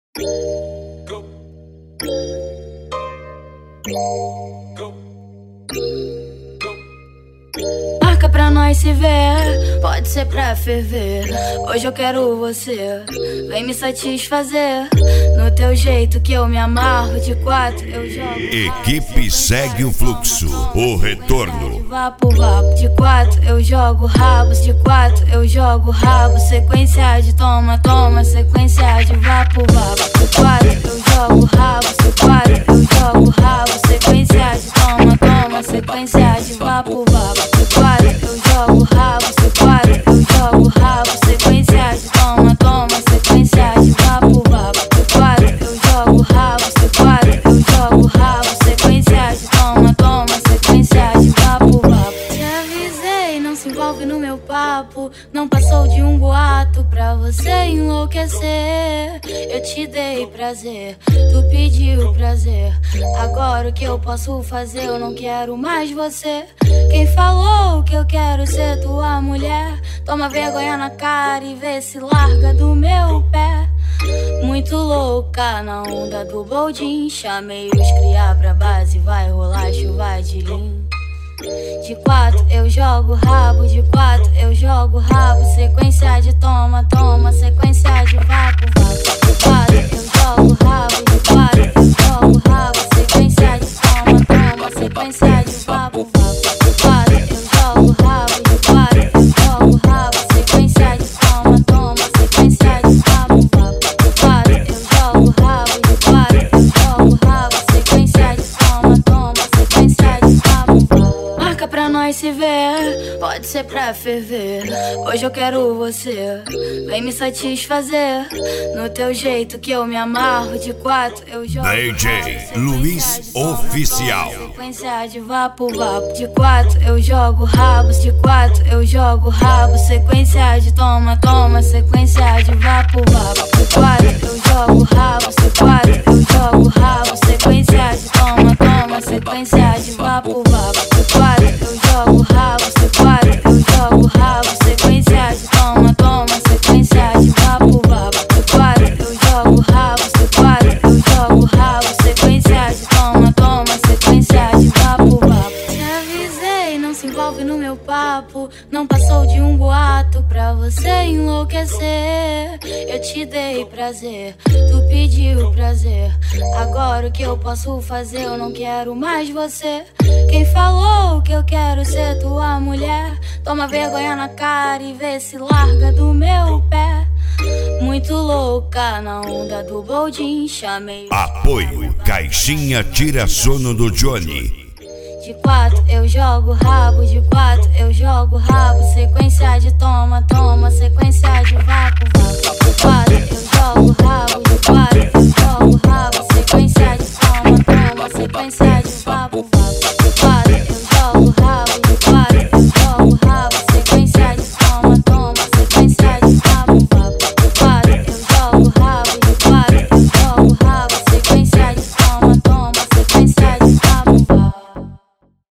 Go. Go. Marca pra nós se ver, pode ser pra ferver. Hoje eu quero você, vem me satisfazer. No teu jeito que eu me amarro, de quatro eu jogo. Equipe segue o fluxo, o retorno. Vapo, vapo, de quatro eu jogo rabos, de quatro eu jogo rabo. Sequência de toma, toma, sequência de vapo, vapo. De quatro eu jogo rabos, de quatro eu jogo rabo. Sequência de toma, toma, sequência de vapo, vapo. De quatro eu jogo rabos, de quatro eu jogo rabo. Sequência de toma, toma, sequência de vapo, vapo. De quatro eu jogo rabos, de quatro eu jogo rabo. Sequência de toma, toma, sequência de vapo, vapo. Te avisei, não se envolve no meu papo. Não passou de um boato pra você enlouquecer. Eu te dei prazer, tu pediu prazer. Agora o que eu posso fazer? Eu não quero mais você. Quem falou que eu quero ser tua mulher? Toma vergonha na cara e vê se larga do meu pé. Muito louca na onda do boldin. Chamei os cria pra base, vai rolar chuva de lim. De quatro eu jogo rabo, de quatro eu jogo rabo. Sequência de toma, toma, sequência de vapo, vapo. De quatro eu jogo rabo, de quatro eu jogo rabo. Sequência de toma, toma, sequência de vapo, vapo. De quatro eu jogo rabo, de quatro eu jogo rabo. Sequência de toma, toma, sequência de vapo, vapo. De quatro eu jogo rabo, de quatro eu jogo rabo. Sequência de toma, toma, sequência de vapo, vapo. Marca pra nós se ver, pode ser pra ferver. Hoje eu quero você, vem me satisfazer. No teu jeito que eu me amarro, de quatro eu jogo DJ Luiz Oficial. Sequência de vapo, vapo. De quatro eu jogo rabos, de quatro eu jogo rabo. Sequência de toma, toma, sequência de vapo, vapo. De quatro eu jogo rabos, de quatro eu jogo rabo. Sequência de toma, toma, sequência de vapo, vapo. De quatro eu jogo rabos, de quatro eu jogo rabo. Sequência de toma, toma, sequência de vapo, vapo. De quatro eu jogo rabos, de quatro eu jogo rabo. Sequência de toma, toma, sequência de vapo, vapo. Te avisei, não se envolve no meu papo. Não passou de um boato pra você enlouquecer. Eu te dei prazer, tu pediu prazer. Agora o que eu posso fazer? Eu não quero mais você. Quem falou que eu quero ser tua mulher? Toma vergonha na cara e vê se larga do meu pé. Muito louca na onda do boldin. Chamei Apoio Caixinha Tira Sono do Johnny. de quatro eu jogo rabo, de quatro eu jogo rabo. Sequência de toma, toma, sequência de vapo, vapo. De quatro eu jogo rabo, de quatro eu jogo rabo. Sequência de toma, toma, sequência de vapo, vapo. De quatro